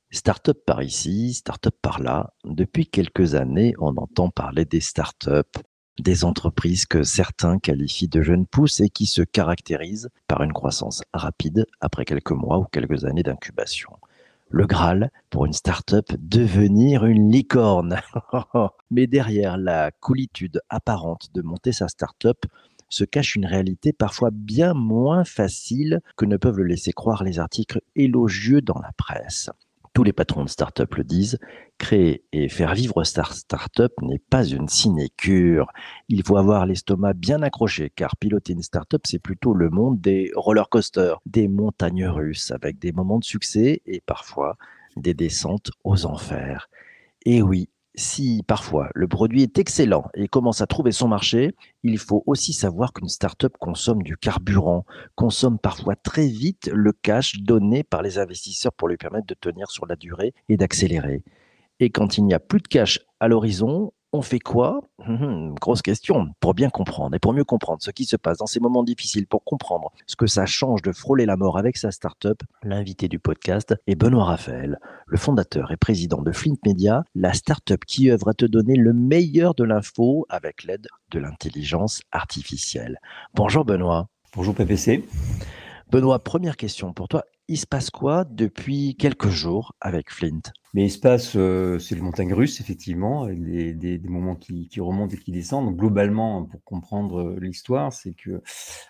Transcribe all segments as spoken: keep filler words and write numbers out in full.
Start-up par ici, start-up par là. Depuis quelques années, on entend parler des start-up, des entreprises que certains qualifient de jeunes pousses et qui se caractérisent par une croissance rapide après quelques mois ou quelques années d'incubation. Le Graal pour une start-up, devenir une licorne. Mais derrière la coolitude apparente de monter sa start-up se cache une réalité parfois bien moins facile que ne peuvent le laisser croire les articles élogieux dans la presse. Tous les patrons de start-up le disent, créer et faire vivre sa start-up n'est pas une sinécure. Il faut avoir l'estomac bien accroché, car piloter une start-up, c'est plutôt le monde des roller coasters, des montagnes russes, avec des moments de succès et parfois des descentes aux enfers. Et oui, si parfois le produit est excellent et commence à trouver son marché, il faut aussi savoir qu'une start-up consomme du carburant, consomme parfois très vite le cash donné par les investisseurs pour lui permettre de tenir sur la durée et d'accélérer. Et quand il n'y a plus de cash à l'horizon, on fait quoi? Hum, Grosse question. Pour bien comprendre et pour mieux comprendre ce qui se passe dans ces moments difficiles, pour comprendre ce que ça change de frôler la mort avec sa start-up, l'invité du podcast est Benoît Raphaël, le fondateur et président de Flint Media, la start-up qui œuvre à te donner le meilleur de l'info avec l'aide de l'intelligence artificielle. Bonjour Benoît. Bonjour P P C. Benoît, première question pour toi. Il se passe quoi depuis quelques jours avec Flint? Mais il se passe, euh, c'est les montagnes russes, effectivement, avec des, des, des moments qui, qui remontent et qui descendent. Donc, globalement, pour comprendre euh, l'histoire, c'est que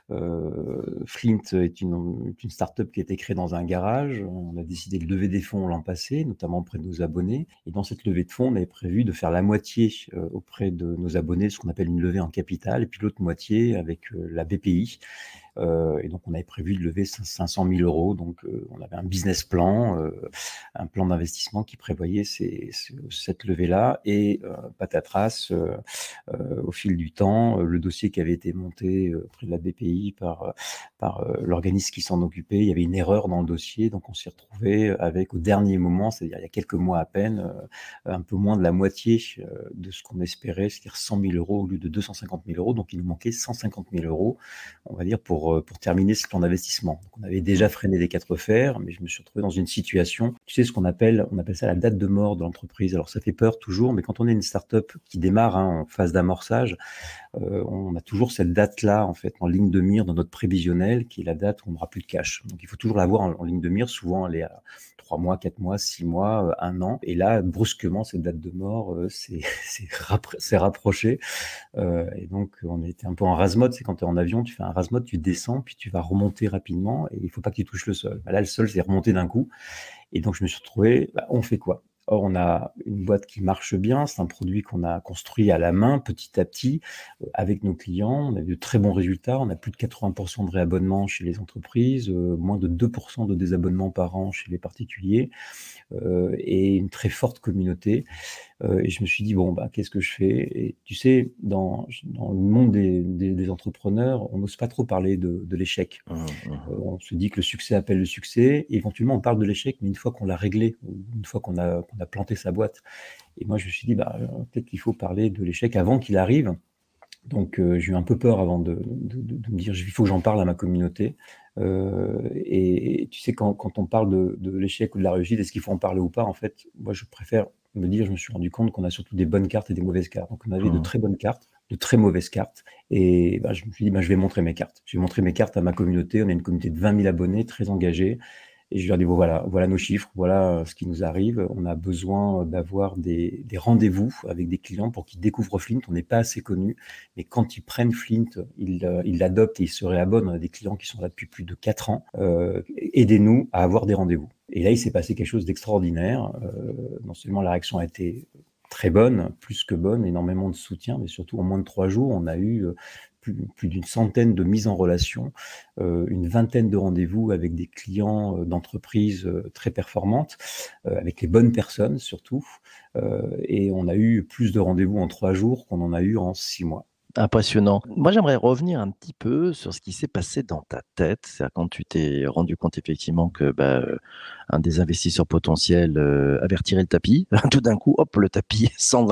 euh, Flint est une, est une start-up qui a été créée dans un garage. On a décidé de lever des fonds l'an passé, notamment auprès de nos abonnés. Et dans cette levée de fonds, on avait prévu de faire la moitié euh, auprès de nos abonnés, ce qu'on appelle une levée en capital, et puis l'autre moitié avec euh, la B P I. Euh, et donc, on avait prévu de lever cinq cent mille euros. Donc, euh, on avait un business plan, euh, un plan d'investissement qui prévoyait ces, ces, cette levée-là. Et euh, patatras, euh, euh, au fil du temps, euh, le dossier qui avait été monté euh, auprès de la B P I par, par euh, l'organisme qui s'en occupait, il y avait une erreur dans le dossier. Donc, on s'y retrouvait avec, au dernier moment, c'est-à-dire il y a quelques mois à peine, euh, un peu moins de la moitié euh, de ce qu'on espérait, c'est-à-dire cent mille euros au lieu de deux cent cinquante mille euros. Donc, il nous manquait cent cinquante mille euros, on va dire, pour pour terminer ce plan d'investissement. Donc, on avait déjà freiné les quatre fers, mais je me suis retrouvé dans une situation, tu sais, ce qu'on appelle, on appelle ça la date de mort de l'entreprise. Alors, ça fait peur toujours, mais quand on est une start-up qui démarre hein, en phase d'amorçage, euh, on a toujours cette date-là, en fait, en ligne de mire dans notre prévisionnel, qui est la date où on n'aura plus de cash. Donc, il faut toujours l'avoir en, en ligne de mire. Souvent, elle est à trois mois, quatre mois, six mois, un an. Et là, brusquement, cette date de mort, euh, c'est, c'est, rappro- c'est rapproché. Euh, et donc, on était un peu en rase-mode. C'est quand tu es en avion, tu fais un rase-mode, tu descends, puis tu vas remonter rapidement. Et il faut pas que tu touches le sol. Bah là, le sol, c'est remonté d'un coup. Et donc, je me suis retrouvé, bah, on fait quoi? Or, on a une boîte qui marche bien. C'est un produit qu'on a construit à la main, petit à petit, euh, avec nos clients. On a eu de très bons résultats. On a plus de quatre-vingts pour cent de réabonnements chez les entreprises, euh, moins de deux pour cent de désabonnements par an chez les particuliers, euh, et une très forte communauté. Euh, et je me suis dit, bon, bah, qu'est-ce que je fais? Et tu sais, dans, dans le monde des, des, des entrepreneurs, on n'ose pas trop parler de, de l'échec. Mmh, mmh. Euh, on se dit que le succès appelle le succès. Et éventuellement, on parle de l'échec, mais une fois qu'on l'a réglé, ou une fois qu'on a, qu'on a planté sa boîte. Et moi, je me suis dit, bah, peut-être qu'il faut parler de l'échec avant qu'il arrive. Donc, euh, j'ai eu un peu peur avant de, de, de, de me dire, il faut que j'en parle à ma communauté. Euh, et, et tu sais, quand, quand on parle de, de l'échec ou de la réussite, est-ce qu'il faut en parler ou pas? En fait, moi, je préfère me dire, je me suis rendu compte qu'on a surtout des bonnes cartes et des mauvaises cartes. Donc, on avait de Mmh. très bonnes cartes, de très mauvaises cartes. Et bah, je me suis dit, bah, je vais montrer mes cartes. Je vais montrer mes cartes à ma communauté. On a une communauté de vingt mille abonnés, très engagés. Et je leur dis, bon, voilà, voilà nos chiffres, voilà ce qui nous arrive. On a besoin d'avoir des, des rendez-vous avec des clients pour qu'ils découvrent Flint. On n'est pas assez connus, mais quand ils prennent Flint, ils euh, ils l'adoptent et ils se réabonnent. On a des clients qui sont là depuis plus de quatre ans. Euh, aidez-nous à avoir des rendez-vous. Et là, il s'est passé quelque chose d'extraordinaire. Euh, non seulement la réaction a été très bonne, plus que bonne, énormément de soutien, mais surtout en moins de trois jours, on a eu euh, plus, plus d'une centaine de mises en relation, euh, une vingtaine de rendez-vous avec des clients euh, d'entreprises euh, très performantes, euh, avec les bonnes personnes surtout, euh, et on a eu plus de rendez-vous en trois jours qu'on en a eu en six mois. Impressionnant. Moi, j'aimerais revenir un petit peu sur ce qui s'est passé dans ta tête. C'est-à-dire quand tu t'es rendu compte effectivement que bah, euh, un des investisseurs potentiels euh, avait retiré le tapis. Tout d'un coup, hop, le tapis s'en va.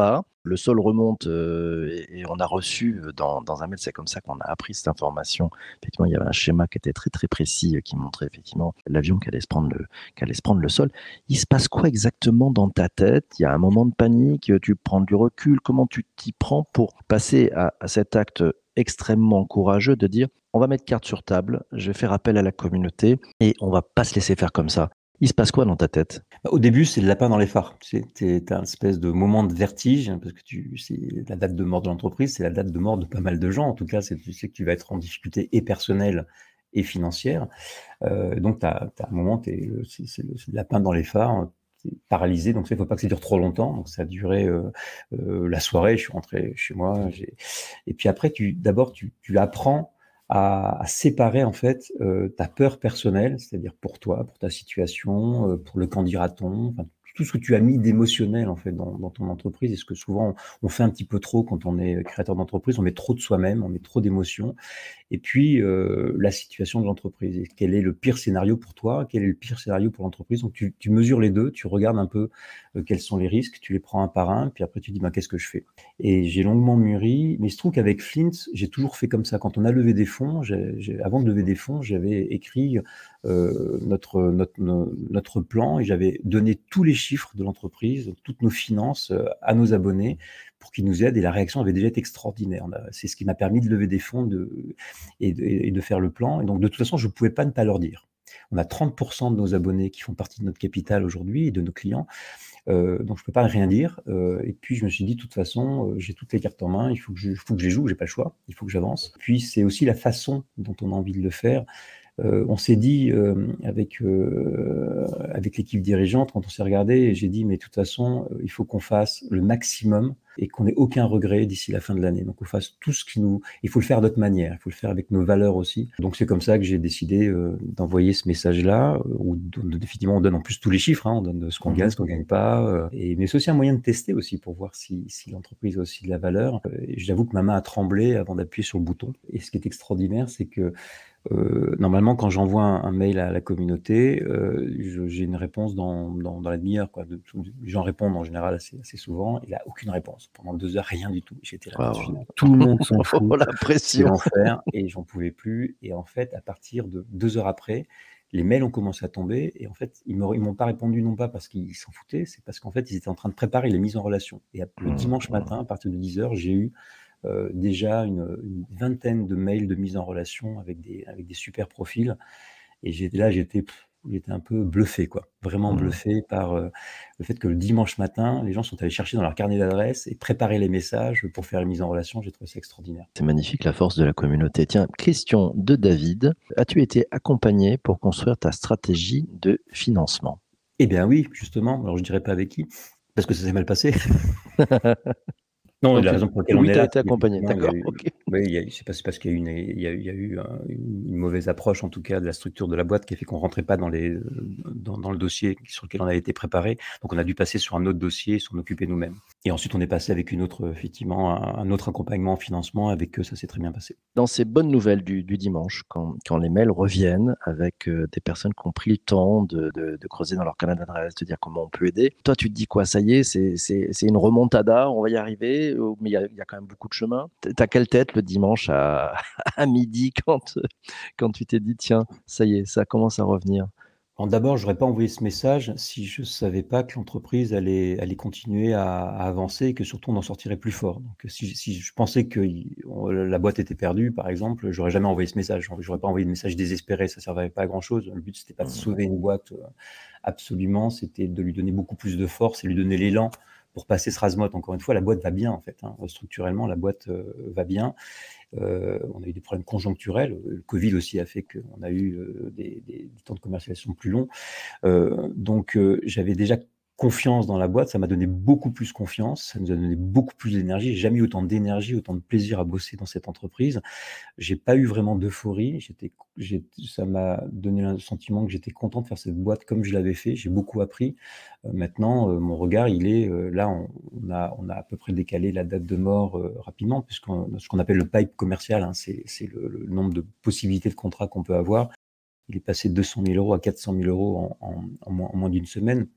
le sol remonte euh, et, et on a reçu dans, dans un mail, c'est comme ça qu'on a appris cette information. Effectivement, il y avait un schéma qui était très très précis euh, qui montrait effectivement l'avion qui allait se prendre le, qui allait se prendre le sol. Il se passe quoi exactement dans ta tête? Il y a un moment de panique, tu prends du recul, comment tu t'y prends pour passer à, à cet acte extrêmement courageux de dire on va mettre carte sur table, je vais faire appel à la communauté et on va pas se laisser faire comme ça. Il se passe quoi dans ta tête? Au début, c'est le lapin dans les phares. C'est tu as une espèce de moment de vertige, hein, parce que tu c'est la date de mort de l'entreprise, c'est la date de mort de pas mal de gens. En tout cas, c'est tu sais que tu vas être en difficulté et personnelle et financière. Heu, donc tu as un moment, tu es, c'est c'est le c'est le lapin dans les phares, tu es paralysé. Donc ça, il faut pas que ça dure trop longtemps. Donc ça a duré, heu heu, la soirée. Je suis rentré chez moi, j'ai et puis après tu d'abord tu tu apprends à, à séparer en fait euh, ta peur personnelle, c'est-à-dire pour toi, pour ta situation, euh, pour le qu'en dira-t-on, enfin, tout ce que tu as mis d'émotionnel en fait dans, dans ton entreprise, et ce que souvent on, on fait un petit peu trop quand on est créateur d'entreprise, on met trop de soi-même, on met trop d'émotions, et puis euh, la situation de l'entreprise. Et quel est le pire scénario pour toi? Quel est le pire scénario pour l'entreprise? Donc tu, tu mesures les deux, tu regardes un peu euh, quels sont les risques, tu les prends un par un, puis après tu dis ben, qu'est-ce que je fais? Et j'ai longuement mûri, mais il se trouve qu'avec Flint, j'ai toujours fait comme ça. Quand on a levé des fonds, j'ai, j'ai, avant de lever des fonds, j'avais écrit euh, notre, notre, notre plan et j'avais donné tous les chiffres de l'entreprise, toutes nos finances euh, à nos abonnés pour qu'ils nous aident, et la réaction avait déjà été extraordinaire. C'est ce qui m'a permis de lever des fonds de, et, de, et de faire le plan. Et donc, de toute façon, je ne pouvais pas ne pas leur dire. On a trente pour cent de nos abonnés qui font partie de notre capital aujourd'hui et de nos clients. Euh, donc, je ne peux pas rien dire. Euh, et puis, je me suis dit, de toute façon, euh, j'ai toutes les cartes en main. Il faut que je, faut que je les joue. J'ai pas le choix. Il faut que j'avance. Puis, c'est aussi la façon dont on a envie de le faire. Euh, on s'est dit euh, avec euh, avec l'équipe dirigeante, quand on s'est regardé, j'ai dit mais de toute façon euh, il faut qu'on fasse le maximum et qu'on ait aucun regret d'ici la fin de l'année. Donc on fasse tout ce qui nous, il faut le faire d'autre manière, il faut le faire avec nos valeurs aussi. Donc c'est comme ça que j'ai décidé euh, d'envoyer ce message-là, euh, où de, effectivement on donne en plus tous les chiffres, hein, on donne ce qu'on gagne, ce qu'on gagne pas, euh, et mais c'est aussi un moyen de tester aussi pour voir si, si l'entreprise a aussi de la valeur. Euh, et j'avoue que ma main a tremblé avant d'appuyer sur le bouton. Et ce qui est extraordinaire, c'est que Euh, normalement, quand j'envoie un, un mail à la communauté, euh, je- j'ai une réponse dans, dans, dans la demi-heure. Quoi. De- les gens répondent en général assez, assez souvent. Il n'a aucune réponse. Pendant deux heures, rien du tout. J'étais là, Wow. tout le monde s'en Oh, fout. la C'est pression. l'enfer et j'en pouvais plus. Et en fait, à partir de deux heures après, les mails ont commencé à tomber. Et en fait, ils ne m'ont pas répondu, non pas parce qu'ils s'en foutaient, c'est parce qu'en fait, ils étaient en train de préparer les mises en relation. Et le dimanche matin, à partir de dix heures, j'ai eu euh, déjà une, une vingtaine de mails de mise en relation avec des, avec des super profils. Et j'étais là, j'étais, pff, j'étais un peu bluffé, quoi. Vraiment Mmh. bluffé par euh, le fait que le dimanche matin, les gens sont allés chercher dans leur carnet d'adresses et préparer les messages pour faire les mises en relation. J'ai trouvé ça extraordinaire. C'est magnifique la force de la communauté. Tiens, question de David. As-tu été accompagné pour construire ta stratégie de financement? Eh bien oui, justement. Alors je dirais pas avec qui, parce que ça s'est mal passé. Non, Donc, la tu- raison pour laquelle on oui, est tu as là, été c'est accompagné. qu'effectivement, il y a D'accord, eu, ok. oui, il y a eu- c'est pas, c'est parce qu'il y a eu une, il y a, eu- il y a eu un- une, une mauvaise approche, en tout cas, de la structure de la boîte qui a fait qu'on rentrait pas dans les, dans, dans le dossier sur lequel on avait été préparé. Donc, on a dû passer sur un autre dossier et s'en occuper nous-mêmes. Et ensuite, on est passé avec une autre, effectivement, un, un autre accompagnement en financement avec eux. Ça s'est très bien passé. Dans ces bonnes nouvelles du, du dimanche, quand, quand les mails reviennent avec euh, des personnes qui ont pris le temps de, de- de creuser dans leur canal d'adresse, de dire comment on peut aider, toi tu te dis quoi? Ça y est, c'est c'est- c'est une remontada, on va y arriver, euh, mais il y a, il y a quand même beaucoup de chemin. T'as quelle tête le dimanche à, à midi quand, quand tu t'es dit, tiens, ça y est, ça commence à revenir? Alors d'abord, j'aurais pas envoyé ce message si je savais pas que l'entreprise allait, allait continuer à, à avancer et que surtout on en sortirait plus fort. Donc si, si je pensais que il- on- la boîte était perdue, par exemple, j'aurais jamais envoyé ce message. J'aurais pas envoyé de message désespéré, ça servait pas à grand chose. Le but c'était pas de Mmh. sauver une boîte euh, absolument, c'était de lui donner beaucoup plus de force et lui donner l'élan pour passer ce razmot. Encore une fois, la boîte va bien en fait, hein. Structurellement, la boîte euh, va bien. Euh, on a eu des problèmes conjoncturels. Le Covid aussi a fait qu'on a eu euh, des, des, des temps de commercialisation plus longs. Euh, donc, euh, j'avais déjà confiance dans la boîte, ça m'a donné beaucoup plus confiance, ça nous a donné beaucoup plus d'énergie. J'ai jamais eu autant d'énergie, autant de plaisir à bosser dans cette entreprise. J'ai pas eu vraiment d'euphorie. J'étais, j'ai, ça m'a donné le sentiment que j'étais content de faire cette boîte comme je l'avais fait. J'ai beaucoup appris. Euh, maintenant, euh, mon regard, il est euh, là. On, on a, on a à peu près décalé la date de mort euh, rapidement, puisqu'on ce qu'on appelle le pipe commercial, hein, c'est, c'est le, le nombre de possibilités de contrats qu'on peut avoir. Il est passé de deux cent mille euros à quatre cent mille euros en, en, en moins, en moins d'une semaine.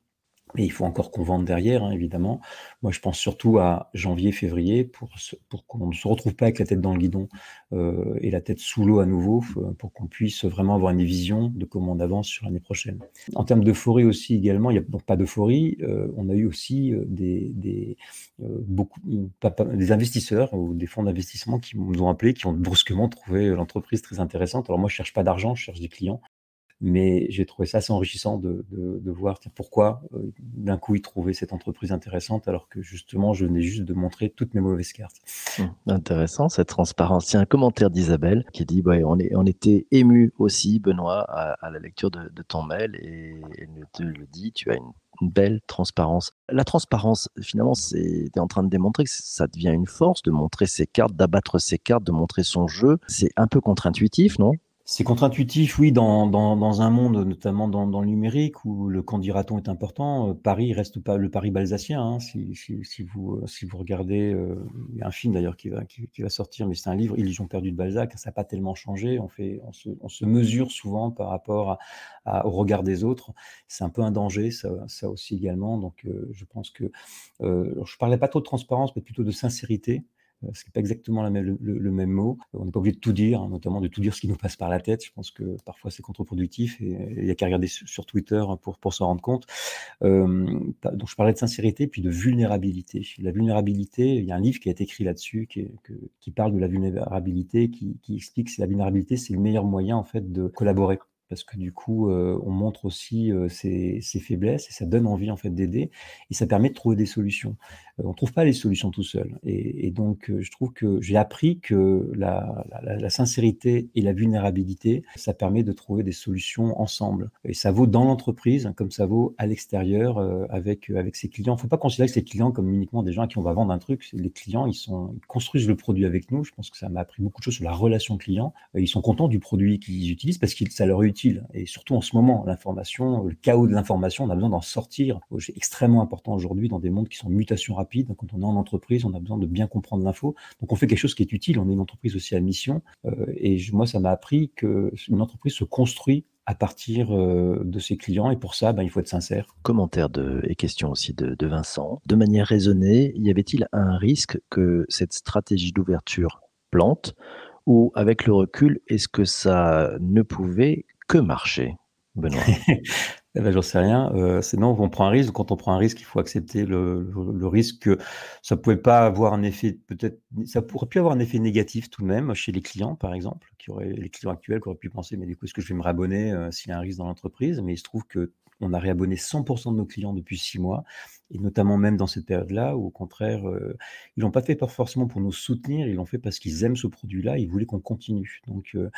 Mais il faut encore qu'on vende derrière, hein, évidemment. Moi, je pense surtout à janvier, février, pour, se- pour qu'on ne se retrouve pas avec la tête dans le guidon euh, et la tête sous l'eau à nouveau, f- pour qu'on puisse vraiment avoir une vision de comment on avance sur l'année prochaine. En termes d'euphorie aussi également, il n'y a donc pas d'euphorie. Euh, on a eu aussi euh, des, des, euh, beaucoup, pas- pas- des investisseurs ou des fonds d'investissement qui nous ont appelés, qui ont brusquement trouvé l'entreprise très intéressante. Alors moi, je cherche pas d'argent, je cherche des clients. Mais j'ai trouvé ça assez enrichissant de, de, de voir tiens, pourquoi euh, d'un coup ils trouvaient cette entreprise intéressante alors que justement je venais juste de montrer toutes mes mauvaises cartes. Mmh, intéressant cette transparence. Il y a un commentaire d'Isabelle qui dit ouais, on, est, on était ému aussi, Benoît, à, à la lecture de, de ton mail et elle te le dit, tu as une, une belle transparence. La transparence, finalement, c'est, tu es en train de démontrer que ça devient une force de montrer ses cartes, d'abattre ses cartes, de montrer son jeu. C'est un peu contre-intuitif, non? C'est contre-intuitif, oui, dans, dans, dans un monde, notamment dans, dans le numérique, où le candidaton est important. Euh, Paris reste pas le Paris balsacien. Hein, si, si, si vous, euh, si vous regardez, euh, il y a un film d'ailleurs qui va, qui, qui va sortir, mais c'est un livre, Illusion perdue de Balzac. Ça n'a pas tellement changé. On, fait, on, se, on se mesure souvent par rapport à, à- au regard des autres. C'est un peu un danger, ça, ça aussi également. Donc, euh, je pense que euh, je parlais pas trop de transparence, mais plutôt de sincérité. Euh, ce n'est pas exactement la même- le, le- le même mot. On n'est pas obligé de tout dire, hein, notamment de tout dire ce qui nous passe par la tête. Je pense que parfois c'est contre-productif et il n'y a qu'à regarder sur, sur Twitter pour, pour s'en rendre compte. Euh, pa- donc je parlais de sincérité puis de vulnérabilité. La vulnérabilité, il y a un livre qui a été écrit là-dessus qui, est- que- qui parle de la vulnérabilité, qui, qui explique que la vulnérabilité, c'est le meilleur moyen en fait de collaborer. Parce que du coup, euh, on montre aussi euh, ses, ses faiblesses et ça donne envie en fait d'aider et ça permet de trouver des solutions. Euh, on ne trouve pas les solutions tout seul. Et, et donc, euh, je trouve que j'ai appris que la, la- la sincérité et la vulnérabilité, ça permet de trouver des solutions ensemble. Et ça vaut dans l'entreprise, hein, comme ça vaut à l'extérieur euh, avec, avec ses clients. Il ne faut pas considérer que ces clients comme uniquement des gens à qui on va vendre un truc. Les clients, ils, sont, ils construisent le produit avec nous. Je pense que ça m'a appris beaucoup de choses sur la relation client. Euh, Ils sont contents du produit qu'ils utilisent parce que ça leur est utile. Et surtout en ce moment, l'information, le chaos de l'information, on a besoin d'en sortir. C'est extrêmement important aujourd'hui dans des mondes qui sont en mutation rapide. Quand on est en entreprise, on a besoin de bien comprendre l'info. Donc on fait quelque chose qui est utile. On est une entreprise aussi à mission. Euh, et je- moi, ça m'a appris qu'une entreprise se construit à partir euh, de ses clients. Et pour ça, ben, il faut être sincère. Commentaire de, et question aussi de, de Vincent. De manière raisonnée, y avait-il un risque que cette stratégie d'ouverture plante ou avec le recul, est-ce que ça ne pouvait que marcher, Benoît? Eh ben, j'en sais rien. Euh, c'est non, on prend un risque. Quand on prend un risque, il faut accepter le, le, le risque que ça pouvait pas avoir un effet, peut-être, ça pourrait pu avoir un effet négatif tout de même chez les clients, par exemple, qui auraient, les clients actuels qui auraient pu penser, mais du coup, est-ce que je vais me réabonner euh, s'il y a un risque dans l'entreprise? Mais il se trouve que on a réabonné cent pour cent de nos clients depuis six mois, et notamment même dans cette période-là, où au contraire, euh, ils l'ont pas fait pas forcément pour nous soutenir, ils l'ont fait parce qu'ils aiment ce produit-là, ils voulaient qu'on continue. Donc, euh,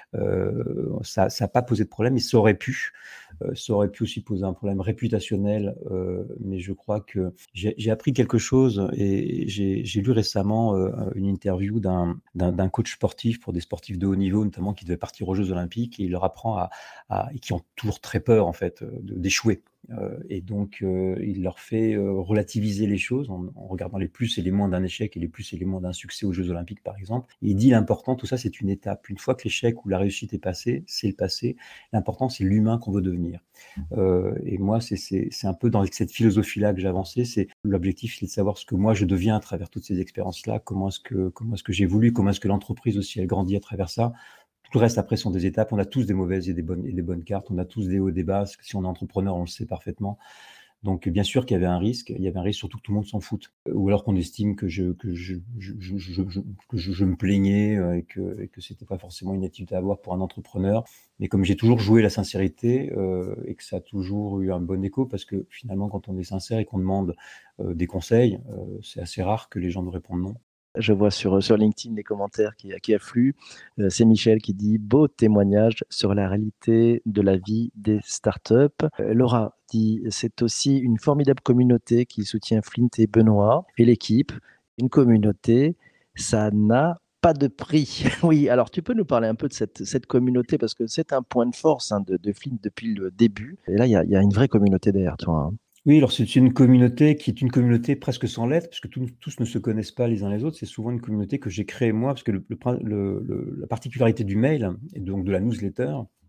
euh, ça n'a pas posé de problème, et ça aurait pu. Euh, ça aurait pu aussi poser un problème réputationnel, euh, mais je crois que j'ai j'ai appris quelque chose et j'ai j'ai lu récemment euh, une interview d'un d'un d'un coach sportif pour des sportifs de haut niveau, notamment qui devaient partir aux Jeux Olympiques, et il leur apprend à, à et qui ont toujours très peur en fait euh, de- d'échouer. Euh, et donc, euh, il leur fait euh, relativiser les choses en, en regardant les plus et les moins d'un échec et les plus et les moins d'un succès aux Jeux Olympiques, par exemple. Et il dit l'important, tout ça, c'est une étape. Une fois que l'échec ou la réussite est passé, c'est le passé. L'important, c'est l'humain qu'on veut devenir. Euh, et moi, c'est c'est- c'est un peu dans cette philosophie-là que j'ai avancé. C'est l'objectif, c'est de savoir ce que moi je deviens à travers toutes ces expériences-là. Comment est-ce que comment est-ce que j'évolue, comment est-ce que l'entreprise aussi elle grandit à travers ça. Tout le reste après sont des étapes. On a tous des mauvaises et des bonnes et des bonnes cartes. On a tous des hauts et des bas. Parce que si on est entrepreneur, on le sait parfaitement. Donc, bien sûr qu'il y avait un risque. Il y avait un risque surtout que tout le monde s'en foute. Ou alors qu'on estime que je, que je, je, je, je, je- que je, je me plaignais euh, et que, et que c'était pas forcément une attitude à avoir pour un entrepreneur. Mais comme j'ai toujours joué la sincérité euh, et que ça a toujours eu un bon écho, parce que finalement, quand on est sincère et qu'on demande euh, des conseils, euh, c'est assez rare que les gens nous répondent non. Je vois sur, sur LinkedIn les commentaires qui, qui affluent. Euh, c'est Michel qui dit beau témoignage sur la réalité de la vie des startups. Euh, Laura dit c'est aussi une formidable communauté qui soutient Flint et Benoît et l'équipe. Une communauté, ça n'a pas de prix. Oui, alors tu peux nous parler un peu de cette, cette communauté parce que c'est un point de force hein, de, de Flint depuis le début. Et là, il y a, il y a une vraie communauté derrière toi. Hein. Oui, alors c'est une communauté qui est une communauté presque sans lettres, puisque tous, tous ne se connaissent pas les uns les autres. C'est souvent une communauté que j'ai créée moi, parce que le, le prin- le- le- la particularité du mail et donc de la newsletter,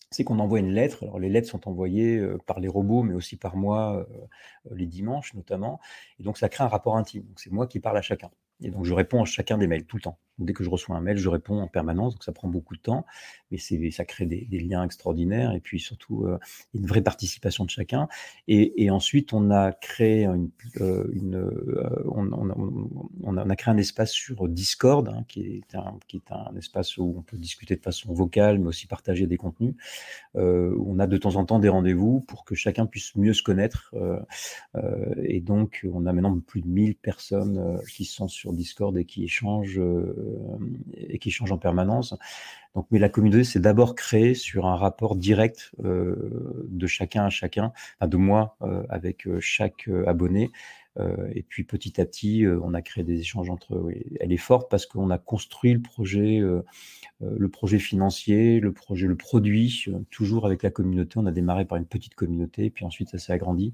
c'est qu'on envoie une lettre. Alors les lettres sont envoyées, heu, par les robots, mais aussi par moi, heu, les dimanches notamment, et donc ça crée un rapport intime. Donc c'est moi qui parle à chacun, et donc je réponds à chacun des mails tout le temps. Dès que je reçois un mail, je réponds en permanence, donc ça prend beaucoup de temps, mais c'est ça crée des des liens extraordinaires, et puis surtout, heu, une vraie participation de chacun, et et ensuite on a créé une heu, une, heu, on on a on a on a créé un espace sur Discord, hein, qui est un qui est un espace où on peut discuter de façon vocale, mais aussi partager des contenus. Heu, où on a de temps en temps des rendez-vous pour que chacun puisse mieux se connaître, heu heu et donc on a maintenant plus de mille personnes, heu, qui sont sur Discord et qui échangent, heu, et qui échangent en permanence. Donc mais la communauté, c'est d'abord créé sur un rapport direct, heu, de chacun à chacun, enfin de moi, heu, avec, heu, chaque, heu, abonné, heu et puis petit à petit, heu, on a créé des échanges entre eux, oui. Elle est forte parce qu'on a construit le projet, heu heu, le projet financier, le projet le produit, heu, toujours avec la communauté. On a démarré par une petite communauté, puis ensuite ça s'est agrandi,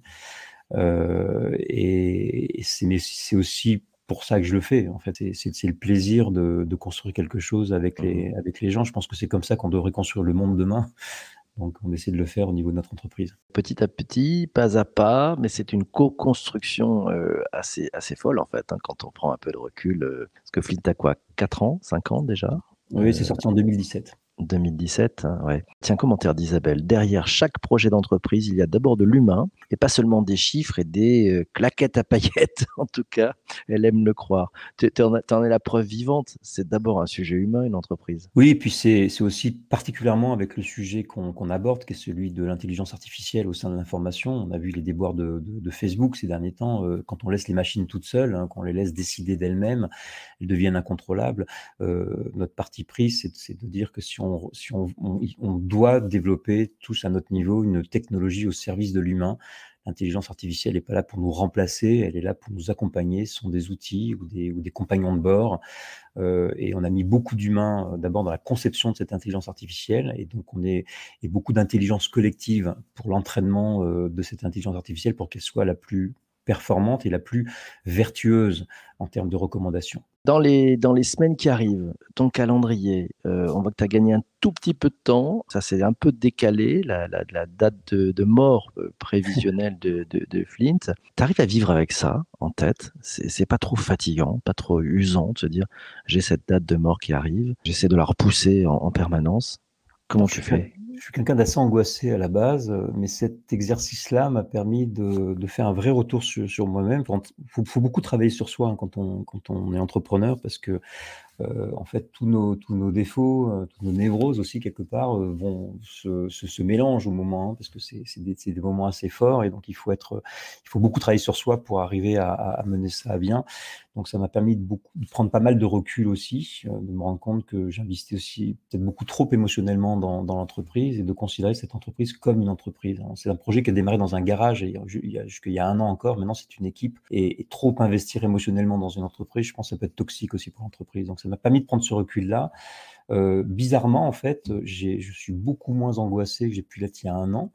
heu et et c'est mais c'est aussi pour ça que je le fais, en fait. C'est c'est c'est le plaisir de de construire quelque chose avec Mmh. les avec les gens. Je pense que c'est comme ça qu'on devrait construire le monde demain, donc on essaie de le faire au niveau de notre entreprise. Petit à petit, pas à pas, mais c'est une co-construction, heu, assez assez folle, en fait, hein, quand on prend un peu de recul, heu, parce que Flint a quoi? quatre ans? cinq ans déjà? Oui, c'est sorti en deux mille dix-sept. deux mille dix-sept, hein, ouais. Tiens, commentaire d'Isabelle: «Derrière chaque projet d'entreprise, il y a d'abord de l'humain et pas seulement des chiffres et des, heu, claquettes à paillettes». En tout cas, elle aime le croire. Tu tu en as tu en es la preuve vivante, c'est d'abord un sujet humain, une entreprise. Oui, et puis c'est c'est aussi particulièrement avec le sujet qu'on qu'on aborde, qui est celui de l'intelligence artificielle au sein de l'information. On a vu les déboires de de de Facebook ces derniers temps, heu, quand on laisse les machines toutes seules, hein, qu'on les laisse décider d'elles-mêmes, elles deviennent incontrôlables. Heu, notre parti pris, c'est de c'est de dire que si on si on on on doit développer tous à notre niveau une technologie au service de l'humain. L'intelligence artificielle n'est pas là pour nous remplacer, elle est là pour nous accompagner. Ce sont des outils ou des ou des compagnons de bord. Heu et on a mis beaucoup d'humains, heu, d'abord dans la conception de cette intelligence artificielle, et donc on est et beaucoup d'intelligence collective pour l'entraînement, heu, de cette intelligence artificielle pour qu'elle soit la plus performante et la plus vertueuse en termes de recommandations. Dans les dans les semaines qui arrivent, ton calendrier, heu, on voit que tu as gagné un tout petit peu de temps. Ça s'est un peu décalé, la la la date de de mort, heu, prévisionnelle de de de Flint. Tu arrives à vivre avec ça en tête? C'est c'est pas trop fatigant, pas trop usant de se dire: «J'ai cette date de mort qui arrive, j'essaie de la repousser en en permanence». Comment Alors je tu suis quel fais? je suis quelqu'un d'assez angoissé à la base, heu, mais cet exercice-là m'a permis de de faire un vrai retour sur sur moi-même. Faut faut faut beaucoup travailler sur soi, hein, quand on quand on est entrepreneur, parce que Heu, en fait, tous nos tous nos défauts, heu, toutes nos névroses aussi quelque part, heu, vont se se se mélangent au moment, hein, parce que c'est c'est des c'est des moments assez forts, et donc il faut être, il faut beaucoup travailler sur soi pour arriver à à à mener ça à bien. Donc ça m'a permis de beaucoup de prendre pas mal de recul aussi, heu, de me rendre compte que j'investis aussi peut-être beaucoup trop émotionnellement dans dans l'entreprise, et de considérer cette entreprise comme une entreprise, hein. C'est un projet qui a démarré dans un garage, et ju il y a jusqu'il y a un an encore. Maintenant, c'est une équipe, et et trop investir émotionnellement dans une entreprise, je pense que ça peut être toxique aussi pour l'entreprise. Donc ça m'a permis de prendre ce recul-là. Heu, bizarrement, en fait, j'ai je suis beaucoup moins angoissé que j'ai pu l'être il y a un an.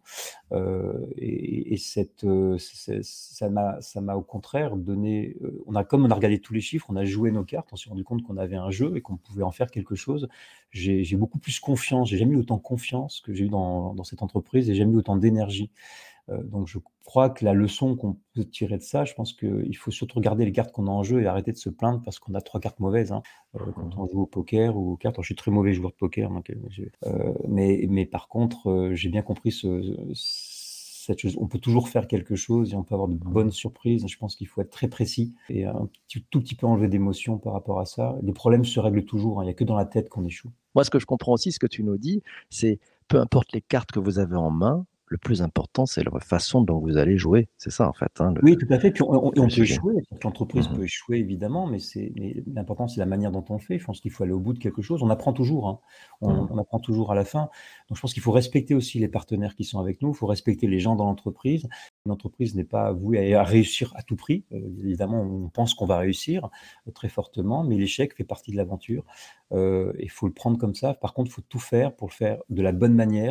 Heu et et cette, heu, c'est ça m'a ça m'a au contraire donné, heu, on a comme on a regardé tous les chiffres, on a joué nos cartes, on s'est rendu compte qu'on avait un jeu et qu'on pouvait en faire quelque chose. J'ai j'ai beaucoup plus confiance, j'ai jamais eu autant confiance que j'ai eu dans dans cette entreprise, et jamais eu autant d'énergie. Heu, donc je crois que la leçon qu'on peut tirer de ça, je pense qu'il faut surtout regarder les cartes qu'on a en jeu et arrêter de se plaindre parce qu'on a trois cartes mauvaises, hein. Heu, quand Mmh. on joue au poker ou aux cartes, alors je suis très mauvais joueur de poker, donc heu, je heu, mais mais par contre, heu, j'ai bien compris ce cette chose. On peut toujours faire quelque chose et on peut avoir de bonnes Mmh. surprises. Je pense qu'il faut être très précis et un petit tout petit peu enlever d'émotion par rapport à ça. Les problèmes se règlent toujours, hein, il y a que dans la tête qu'on échoue. Moi, ce que je comprends aussi, ce que tu nous dis, c'est peu importe les cartes que vous avez en main, le plus important, c'est la façon dont vous allez jouer. C'est ça, en fait, hein, le Oui, tout à fait, puis on on et le on peut sujet. échouer, l'entreprise Mmh. peut échouer évidemment, mais c'est mais l'important, c'est la manière dont on fait. Je pense qu'il faut aller au bout de quelque chose. On apprend toujours, hein, on Mmh. on apprend toujours à la fin. Donc je pense qu'il faut respecter aussi les partenaires qui sont avec nous, il faut respecter les gens dans l'entreprise. Une entreprise n'est pas vouée à à réussir à tout prix. Heu, évidemment, on pense qu'on va réussir, heu, très fortement, mais l'échec fait partie de l'aventure. Heu, il faut le prendre comme ça. Par contre, il faut tout faire pour le faire de la bonne manière,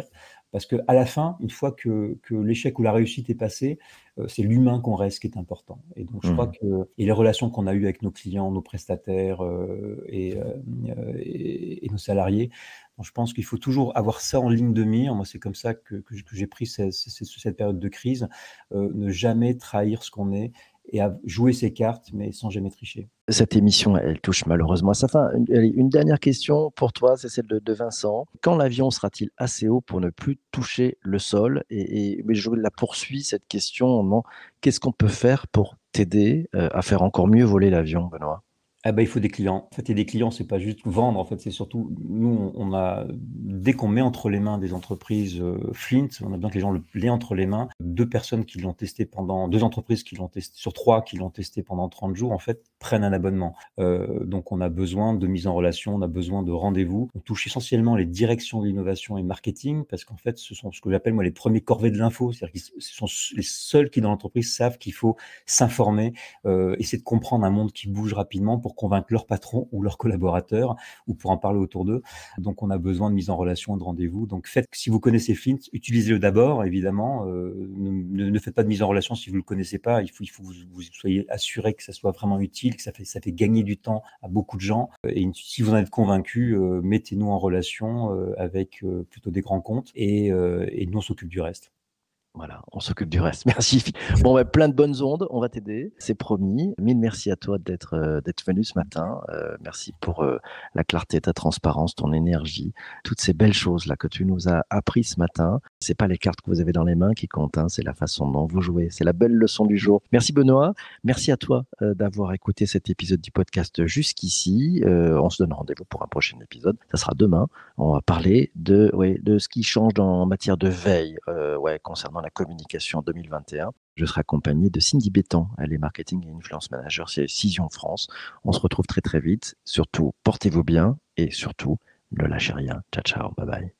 Parce qu'à la fin, une fois que que l'échec ou la réussite est passé, heu, c'est l'humain qu'on reste qui est important et donc je crois Mmh. que et les relations qu'on a eues avec nos clients, nos prestataires, heu et hem, heu et et nos salariés, donc je pense qu'il faut toujours avoir ça en ligne de mire. Moi, c'est comme ça que que j que j'ai pris ce ce ce cette période de crise, heu, ne jamais trahir ce qu'on est et à jouer ses cartes, mais sans jamais tricher. Cette émission, elle touche malheureusement à sa fin. Une allez, une dernière question pour toi, c'est celle de de Vincent. Quand l'avion sera-t-il assez haut pour ne plus toucher le sol? Et et mais je la poursuis cette question en qu'est-ce qu'on peut faire pour t'aider, heu, à faire encore mieux voler l'avion, Benoît? Ah bah, il faut des clients. En fait, et des clients, c'est pas juste vendre, en fait, c'est surtout nous, on on a dès qu'on met entre les mains des entreprises, heu, Flint, on a besoin que les gens le l'aient entre les mains. deux personnes qui l'ont testé pendant deux entreprises qui l'ont testé sur trois qui l'ont testé pendant trente jours, en fait, prennent un abonnement. Heu, donc on a besoin de mise en relation, on a besoin de rendez-vous. On touche essentiellement les directions de l'innovation et marketing parce qu'en fait, ce sont ce que j'appelle moi les premiers corvées de l'info. C'est-à-dire qu'ils ce sont les seuls qui dans l'entreprise savent qu'il faut s'informer, heu, essayer de comprendre un monde qui bouge rapidement pour convaincre leur patron ou leurs collaborateurs ou pour en parler autour d'eux. Donc on a besoin de mise en relation et de rendez-vous. Donc faites si vous connaissez Flint, utilisez-le d'abord évidemment, heu, ne ne ne faites pas de mise en relation si vous le connaissez pas. Il faut il faut que vous vous soyez assuré que ça soit vraiment utile, que ça fait ça fait gagner du temps à beaucoup de gens et une si vous en êtes convaincu, heu, mettez-nous en relation, heu, avec, heu, plutôt des grands comptes et heu et nous on s'occupe du reste. Voilà, on s'occupe du reste. Merci. Bon, bah, plein de bonnes ondes, on va t'aider, c'est promis. Mille merci à toi d'être, heu, d'être venu ce matin. Heu, merci pour, heu, la clarté, ta transparence, ton énergie, toutes ces belles choses-là que tu nous as appris ce matin. C'est pas les cartes que vous avez dans les mains qui comptent, hein, c'est la façon dont vous jouez. C'est la belle leçon du jour. Merci Benoît, merci à toi, heu, d'avoir écouté cet épisode du podcast jusqu'ici. Heu, on se donne rendez-vous pour un prochain épisode. Ça sera demain. On va parler de, ouais, de ce qui change dans en matière de veille, heu, ouais, concernant la communication en deux mille vingt et un. Je serai accompagné de Cindy Béton, elle est marketing et influence manager chez Cision France. On se retrouve très, très vite. Surtout, portez-vous bien et surtout, ne lâchez rien. Ciao, ciao, bye bye.